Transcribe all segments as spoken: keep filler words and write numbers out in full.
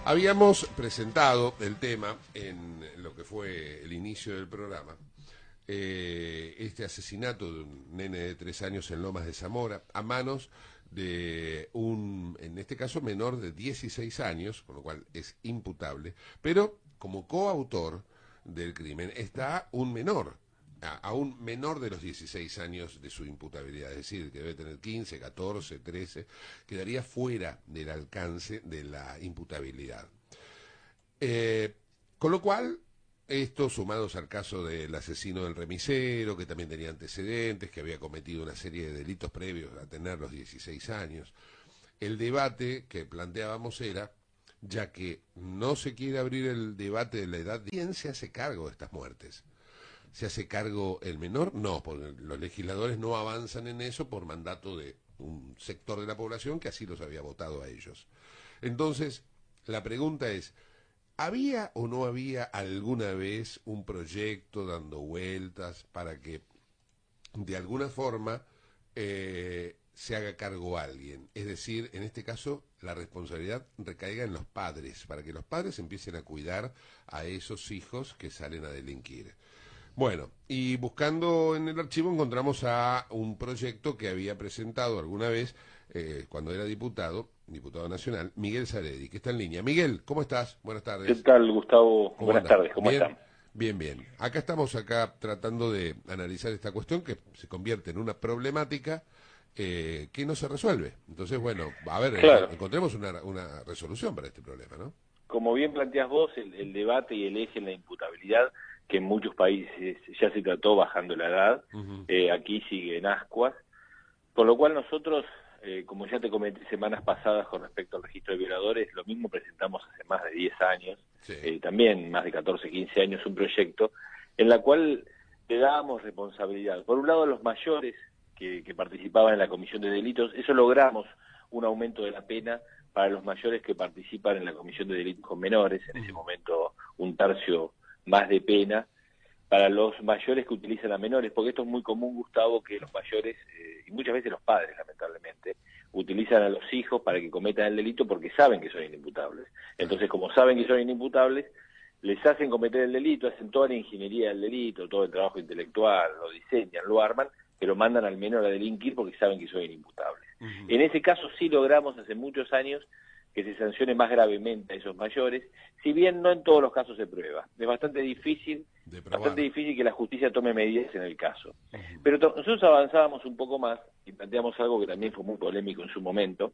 Habíamos presentado el tema en lo que fue el inicio del programa, eh, este asesinato de un nene de tres años en Lomas de Zamora, a manos de un, en este caso, menor de dieciséis años, con lo cual es imputable, pero como coautor del crimen está un menor, a, a un menor de los dieciséis años de su imputabilidad, es decir, que debe tener quince, catorce, trece, quedaría fuera del alcance de la imputabilidad. Eh, con lo cual, esto sumados al caso del asesino del remisero, que también tenía antecedentes, que había cometido una serie de delitos previos a tener los dieciséis años, el debate que planteábamos era, ya que no se quiere abrir el debate de la edad, ¿quién se hace cargo de estas muertes? ¿Se hace cargo el menor? No, porque los legisladores no avanzan en eso por mandato de un sector de la población que así los había votado a ellos. Entonces, la pregunta es, ¿había o no había alguna vez un proyecto dando vueltas para que de alguna forma eh, se haga cargo a alguien? Es decir, en este caso, la responsabilidad recaiga en los padres, para que los padres empiecen a cuidar a esos hijos que salen a delinquir. Bueno, y buscando en el archivo encontramos a un proyecto que había presentado alguna vez, eh, cuando era diputado, diputado nacional, Miguel Saredi, que está en línea. Miguel, ¿cómo estás? Buenas ¿Qué tardes. tal, Gustavo? ¿Cómo Buenas andas? tardes, ¿cómo ¿Bien? están? Bien, bien. Acá estamos acá tratando de analizar esta cuestión que se convierte en una problemática eh, que no se resuelve. Entonces, bueno, a ver, Claro, encontremos una, una resolución para este problema, ¿no? como bien planteas vos, el, el debate y el eje en la imputabilidad, que en muchos países ya se trató bajando la edad, Uh-huh. eh, aquí sigue en ascuas, por lo cual nosotros, eh, como ya te comenté semanas pasadas con respecto al registro de violadores, lo mismo presentamos hace más de diez años, Sí. eh, también más de catorce, quince años, un proyecto en la cual le dábamos responsabilidad. Por un lado, a los mayores que, que participaban en la comisión de delitos, eso logramos un aumento de la pena para los mayores que participan en la comisión de delitos con menores, en ese Uh-huh. momento un tercio más de pena, para los mayores que utilizan a menores, porque esto es muy común, Gustavo, que los mayores, eh, y muchas veces los padres, lamentablemente, utilizan a los hijos para que cometan el delito porque saben que son inimputables. Entonces, como saben que son inimputables, les hacen cometer el delito, hacen toda la ingeniería del delito, todo el trabajo intelectual, lo diseñan, lo arman, pero mandan al menor a delinquir porque saben que son inimputables. Uh-huh. En ese caso sí logramos hace muchos años que se sancione más gravemente a esos mayores, si bien no en todos los casos se prueba. Es bastante difícil, De probar. bastante difícil que la justicia tome medidas en el caso. Uh-huh. Pero to- nosotros avanzábamos un poco más y planteamos algo que también fue muy polémico en su momento,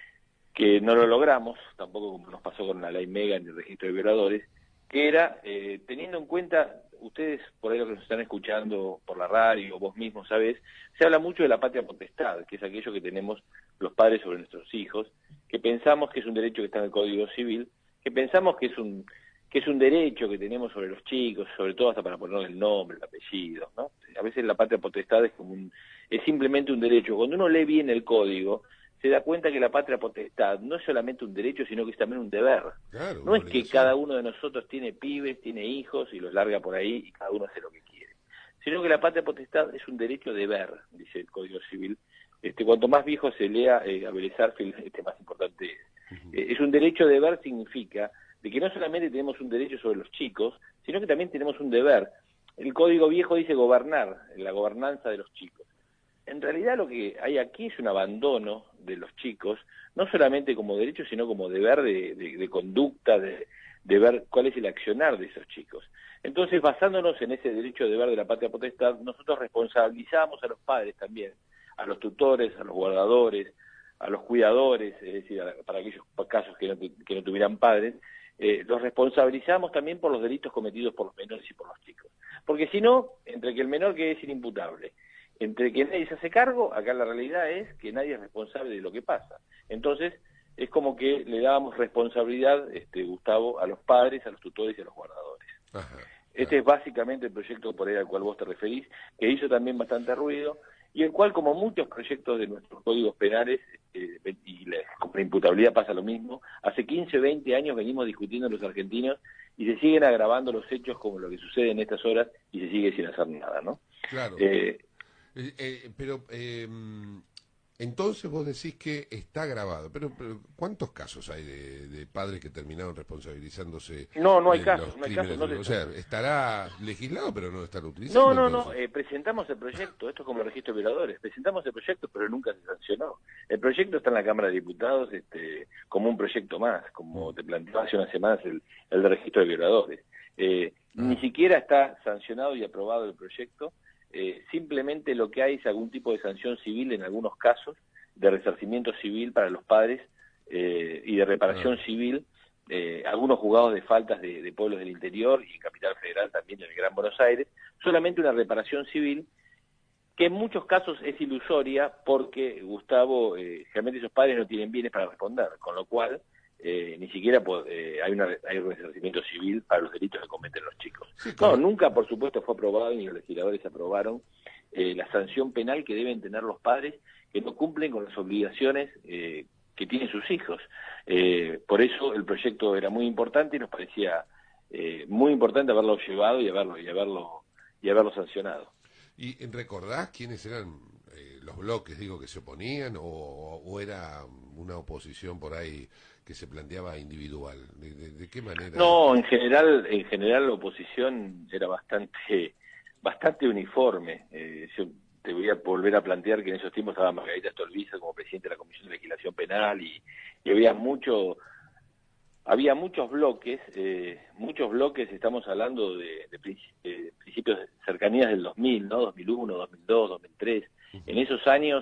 que no lo logramos, tampoco como nos pasó con la ley Mega en el registro de violadores, que era, eh, teniendo en cuenta, ustedes por ahí lo que nos están escuchando por la radio, o vos mismos sabés, se habla mucho de la patria potestad, que es aquello que tenemos los padres sobre nuestros hijos, que pensamos que es un derecho que está en el Código Civil, que pensamos que es un que es un derecho que tenemos sobre los chicos, sobre todo hasta para ponerle el nombre, el apellido, ¿no? A veces la patria potestad es como un, es simplemente un derecho. Cuando uno lee bien el código, se da cuenta que la patria potestad no es solamente un derecho, sino que es también un deber. Claro, No una es que obligación. cada uno de nosotros tiene pibes, tiene hijos y los larga por ahí y cada uno hace lo que quiere, sino que la patria potestad es un derecho deber, dice el Código Civil. Este, cuanto más viejo se lea, eh, Abel Sarfield, este, más importante es. Uh-huh. Eh, es un derecho deber significa de que no solamente tenemos un derecho sobre los chicos, sino que también tenemos un deber. El Código Viejo dice gobernar, la gobernanza de los chicos. En realidad lo que hay aquí es un abandono de los chicos, no solamente como derecho, sino como deber de, de, de conducta, de, de ver cuál es el accionar de esos chicos. Entonces, basándonos en ese derecho de deber de la patria potestad, nosotros responsabilizamos a los padres también, a los tutores, a los guardadores, a los cuidadores, es decir, a, para aquellos casos que no, que no tuvieran padres, eh, los responsabilizamos también por los delitos cometidos por los menores y por los chicos. Porque si no, entre que el menor que es inimputable, entre que nadie se hace cargo, acá la realidad es que nadie es responsable de lo que pasa. Entonces, es como que le dábamos responsabilidad, este, Gustavo, a los padres, a los tutores y a los guardadores. Ajá, Este es básicamente el proyecto por ahí al cual vos te referís, que hizo también bastante ruido, y el cual, como muchos proyectos de nuestros códigos penales, eh, y la, con la imputabilidad pasa lo mismo, hace quince, veinte años venimos discutiendo los argentinos y se siguen agravando los hechos como lo que sucede en estas horas y se sigue sin hacer nada, ¿no? claro. Eh, Eh, eh, pero, eh, Entonces vos decís que está grabado, pero, pero ¿cuántos casos hay de, de padres que terminaron responsabilizándose No, no hay de casos, los no hay crímenes? casos. No O se- sea, estará legislado, pero no estará No, utilizando no, no, entonces. eh, presentamos el proyecto, esto es como el registro de violadores, presentamos el proyecto pero nunca se sancionó. El proyecto está en la Cámara de Diputados este, como un proyecto más, como te planteaba hace unas semanas el, el de registro de violadores. Eh, Ah. Ni siquiera está sancionado y aprobado el proyecto, eh, simplemente lo que hay es algún tipo de sanción civil en algunos casos, de resarcimiento civil para los padres eh, y de reparación Ah. civil. Eh, algunos juzgados de faltas de, de pueblos del interior y Capital Federal también en el Gran Buenos Aires, solamente una reparación civil que en muchos casos es ilusoria porque, Gustavo, eh, realmente esos padres no tienen bienes para responder, con lo cual eh, ni siquiera eh, hay, una, hay un resarcimiento civil para los delitos que cometen los chicos. Sí, No, claro. nunca por supuesto fue aprobado ni los legisladores aprobaron eh, la sanción penal que deben tener los padres que no cumplen con las obligaciones eh, que tienen sus hijos. Eh, por eso el proyecto era muy importante y nos parecía eh, muy importante haberlo llevado y haberlo y haberlo y haberlo sancionado. ¿Y recordás quiénes eran eh, los bloques, digo, que se oponían o, o era una oposición por ahí que se planteaba individual? ¿De, de, de qué manera? No, en general, en general la oposición era bastante, bastante uniforme. Eh, yo te voy a volver a plantear que en esos tiempos estaba Margarita Stolbizer como presidente de la Comisión de Legislación Penal y, y había mucho, había muchos bloques, eh, muchos bloques. Estamos hablando de, de, de principios de cercanías del dos mil, ¿no? dos mil uno, dos mil dos, dos mil tres. Uh-huh. En esos años,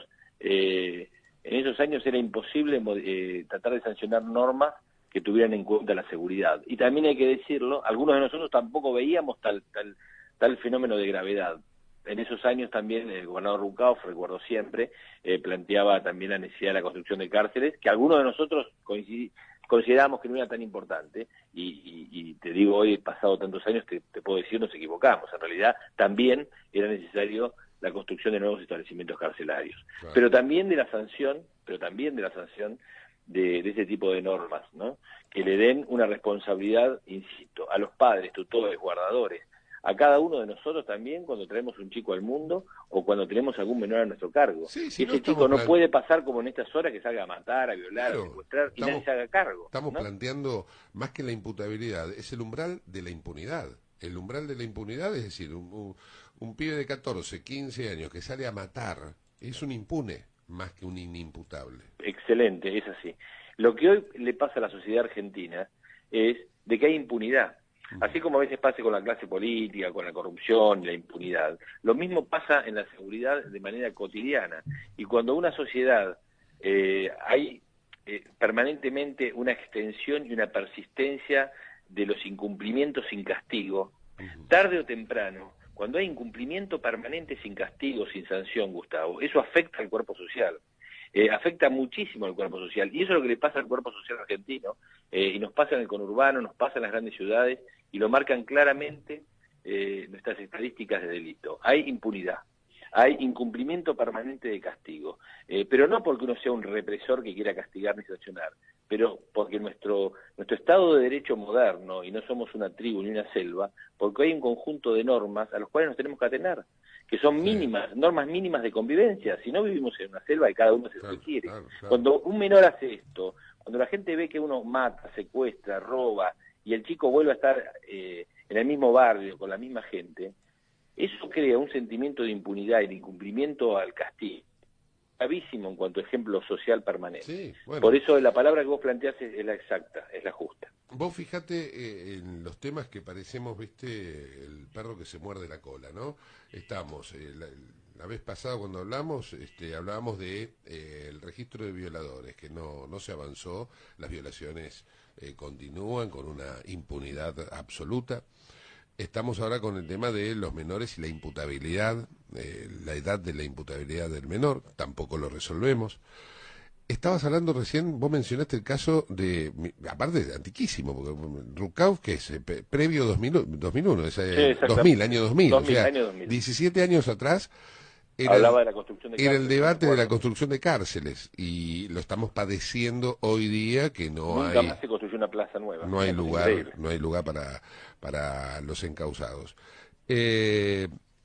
eh, en esos años era imposible eh, tratar de sancionar normas que tuvieran en cuenta la seguridad. Y también hay que decirlo, algunos de nosotros tampoco veíamos tal tal tal fenómeno de gravedad. En esos años también el gobernador Rucauf, recuerdo siempre, eh, planteaba también la necesidad de la construcción de cárceles, que algunos de nosotros considerábamos que no era tan importante, y, y, y te digo, hoy, pasado tantos años, te, te puedo decir, nos equivocamos. En realidad también era necesario la construcción de nuevos establecimientos carcelarios. Claro. Pero también de la sanción, pero también de la sanción de, de ese tipo de normas, ¿no? Que le den una responsabilidad, insisto, a los padres, tutores, guardadores, a cada uno de nosotros también cuando traemos un chico al mundo o cuando tenemos algún menor a nuestro cargo. Sí, si Ese no chico no plan... puede pasar como en estas horas que salga a matar, a violar, claro, a secuestrar y estamos, nadie se haga cargo. Estamos ¿no? planteando más que la imputabilidad, es el umbral de la impunidad. El umbral de la impunidad, es decir, un, un, un pibe de catorce, quince años que sale a matar, es un impune más que un inimputable. Excelente, es así. Lo que hoy le pasa a la sociedad argentina es de que hay impunidad. Así como a veces pasa con la clase política, con la corrupción, la impunidad, lo mismo pasa en la seguridad de manera cotidiana. Y cuando una sociedad eh, hay eh, permanentemente una extensión y una persistencia de los incumplimientos sin castigo, tarde o temprano, cuando hay incumplimiento permanente sin castigo, sin sanción, Gustavo, eso afecta al cuerpo social. Eh, afecta muchísimo al cuerpo social, y eso es lo que le pasa al cuerpo social argentino, eh, y nos pasa en el conurbano, nos pasa en las grandes ciudades, y lo marcan claramente eh, nuestras estadísticas de delito. Hay impunidad, hay incumplimiento permanente de castigo, eh, pero no porque uno sea un represor que quiera castigar ni sancionar, pero porque nuestro, nuestro Estado de Derecho moderno, y no somos una tribu ni una selva, porque hay un conjunto de normas a los cuales nos tenemos que atener, que son mínimas, sí. normas mínimas de convivencia. Si no, vivimos en una selva y cada uno hace claro, lo que quiere. Claro, claro. Cuando un menor hace esto, cuando la gente ve que uno mata, secuestra, roba, y el chico vuelve a estar eh, en el mismo barrio, con la misma gente, eso crea un sentimiento de impunidad y de incumplimiento al castigo. Gravísimo en cuanto a ejemplo social permanente. Sí, bueno. Por eso la palabra que vos planteás es, es la exacta, es la justa. Vos fijate eh, en los temas que parecemos, viste, el perro que se muerde la cola, ¿no? Estamos, eh, la, la vez pasada cuando hablamos, este, hablábamos de eh, el registro de violadores, que no, no se avanzó, las violaciones eh, continúan con una impunidad absoluta. Estamos ahora con el tema de los menores y la imputabilidad, eh, la edad de la imputabilidad del menor, tampoco lo resolvemos. Estabas hablando recién, vos mencionaste el caso de, aparte de antiquísimo, porque Rucauf, que es eh, previo dos mil, dos mil uno, es, eh, sí, dos mil, año dos mil, dos mil, o sea, año dos mil. diecisiete años atrás, era, hablaba de la construcción de era cárceles, el debate bueno. de la construcción de cárceles, y lo estamos padeciendo hoy día que no Nunca hay... más se construyó una plaza nueva. No hay lugar, no hay lugar para, para los encausados. Eh,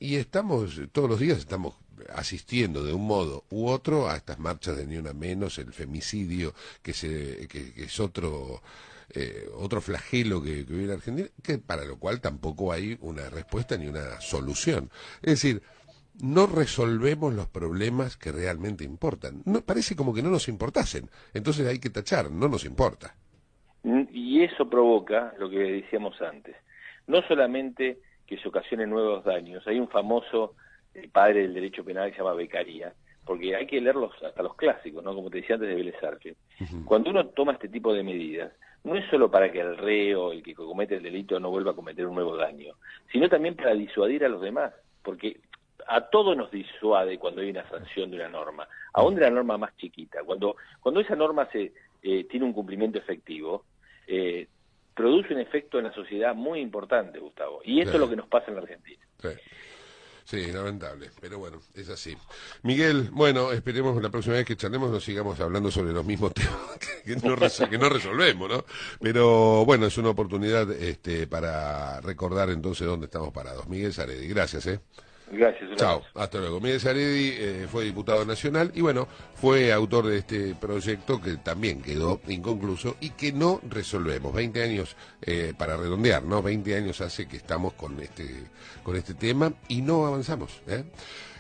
y estamos, todos los días estamos asistiendo de un modo u otro a estas marchas de Ni Una Menos, el femicidio, que, se, que, que es otro... Eh, otro flagelo que, que vive en Argentina, que para lo cual tampoco hay una respuesta ni una solución. Es decir, no resolvemos los problemas que realmente importan. No, parece como que no nos importasen. Entonces hay que tachar, no nos importa. Y eso provoca lo que decíamos antes. No solamente que se ocasionen nuevos daños. Hay un famoso eh, padre del derecho penal que se llama Beccaria, porque hay que leerlos hasta los clásicos, ¿no? Como te decía antes de Vélez Arfield. Uh-huh. Cuando uno toma este tipo de medidas, no es solo para que el reo, el que comete el delito, no vuelva a cometer un nuevo daño, sino también para disuadir a los demás, porque a todos nos disuade cuando hay una sanción de una norma, aún de la norma más chiquita. Cuando, cuando esa norma se eh, tiene un cumplimiento efectivo, eh, produce un efecto en la sociedad muy importante, Gustavo, y esto sí. es lo que nos pasa en la Argentina. Sí. Sí, lamentable, pero bueno, es así. Miguel, bueno, esperemos la próxima vez que charlemos no sigamos hablando sobre los mismos temas que, que, no, resol que no resolvemos, ¿no? Pero bueno, es una oportunidad este, para recordar entonces dónde estamos parados. Miguel Saredi, gracias, ¿eh? Gracias. Chao, hasta luego. Miguel Saredi eh, fue diputado nacional y bueno, fue autor de este proyecto que también quedó inconcluso y que no resolvemos. veinte años eh, para redondear, ¿no? veinte años hace que estamos con este, con este tema y no avanzamos, ¿eh?